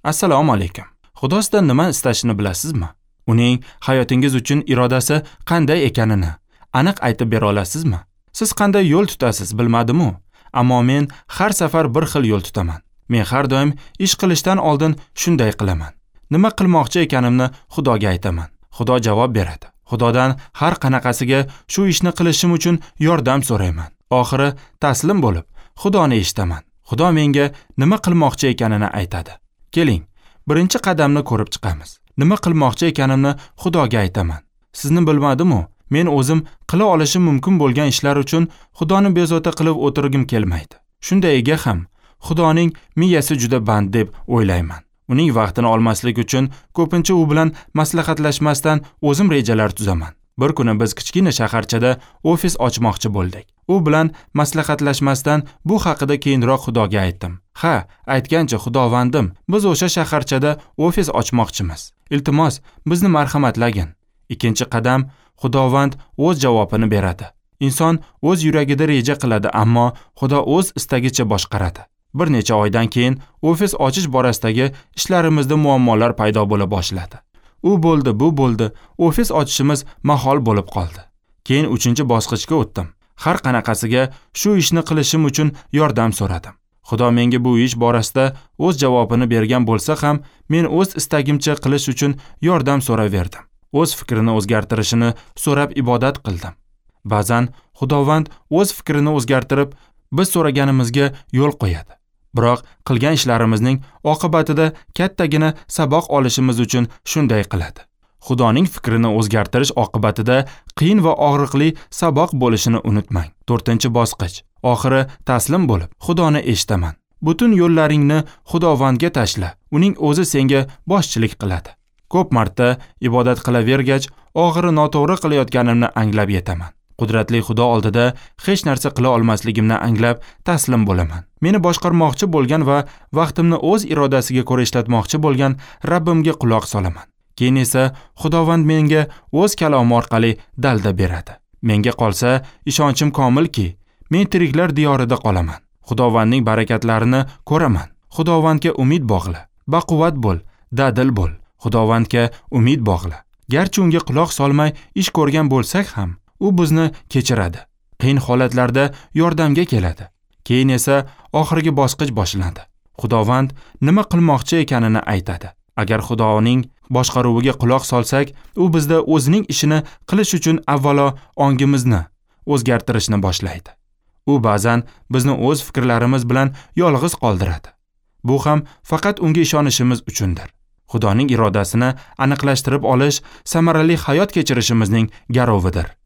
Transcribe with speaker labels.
Speaker 1: Assalomu alaykum. Xudo sizdan nima istashini bilasizmi? Uning hayotingiz uchun irodasi qanday ekanini aniq aytib bera olasizmi? Siz qanday yo'l tutasiz bilmadim-u, ammo men har safar bir xil yo'l tutaman. Men har doim ish qilishdan oldin shunday qilaman. Nima qilmoqchi ekanimni Xudoga aytaman. Xudo javob beradi. Xudodan har qanaqasiga shu ishni qilishim uchun yordam so'rayman. Oxiri taslim bo'lib, Xudoni eshitaman. Xudo menga nima qilmoqchi ekanini aytadi. Keling, birinchi qadamni ko'rib chiqamiz. Nima qilmoqchi ekanimni Xudoga aytaman. Sizni bilmadim-u, men o'zim qila olishim mumkin bo'lgan ishlar uchun Xudoni bezovta qilib o'tirgim kelmaydi. Shundayga ham Xudoning miyasi juda band deb o'ylayman. Uning vaqtini olmaslik uchun ko'pincha u bilan maslahatlashmasdan o'zim rejalar tuzaman. Bir kuni biz kichkina shaharchada ofis ochmoqchi bo'ldik. U bilan maslahatlashmasdan bu haqida keyinroq Xudoga aytdim. Ha, aytgancha Xudovandim, biz o'sha shaharchada ofis ochmoqchimiz. Iltimos, bizni marhamatlagin. Ikkinchi qadam, Xudovand o'z javobini beradi. Inson o'z yuragida reja qiladi, ammo Xudo o'z istagicha boshqaradi. Bir necha oydan keyin ofis ochish borasidagi ishlarimizda muammolar paydo bo'la boshladi. U bo'ldi, bu bo'ldi, ofis ochishimiz mahol bo'lib qoldi. Keyin 3-bosqichga o'tdim. Har qanaqasiga shu ishni qilishim uchun yordam so'radim. Xudo menga bu ish borasida o'z javobini bergan bo'lsa ham, men o'z istagimcha qilish uchun yordam so'raverdim. O'z fikrini o'zgartirishini so'rab ibodat qildim. Ba'zan Xudovand o'z fikrini o'zgartirib, biz so'raganimizga yo'l qo'yadi. Biroq qilgan ishlarimizning oqibatida kattagina saboq olishimiz uchun shunday qiladi. Xudoning fikrini o'zgartirish oqibatida qiyin va og'riqli saboq bo'lishini unutmang. 4-bosqich. Oxiri taslim bo'lib, Xudoni eshitaman. Butun yo'llaringni Xudovandga tashla. Uning o'zi senga boshchilik qiladi. Ko'p marta ibodat qilavergach, og'iri noto'g'ri qilayotganimni anglab yetaman. Qudratli Xudo oldida hech narsa qila olmasligimni anglab taslim bo'laman. Meni boshqarmoqchi bo'lgan va vaqtimni o'z irodasiga ko'ra ishlatmoqchi bo'lgan Rabbimga quloq solaman. Keyin esa Xudovand menga o'z kalomi orqali dalda beradi. Menga qolsa, ishonchim komilki, men tiriklar diyorida qolaman. Xudovandning barakatlarini ko'raman. Xudovandga umid bog'la. Baquvvat bo'l, dadil bo'l. Xudovandga umid bog'la. Garchi unga quloq solmay ish ko'rgan bo'lsak ham, u bizni kechiradi. Qiyin holatlarda yordamga keladi. Keyin esa oxirgi bosqich boshlandi. Xudovand nima qilmoqchi ekanini aytadi. Agar Xudoning boshqaruviga quloq solsak, u bizda o'zining ishini qilish uchun avvalo ongimizni o'zgartirishni boshlaydi. U ba'zan bizni o'z fikrlarimiz bilan yolg'iz qoldiradi. Bu ham faqat unga ishonishimiz uchundir. Xudoning irodasini aniqlashtirib olish samarali hayot kechirishimizning garovidir.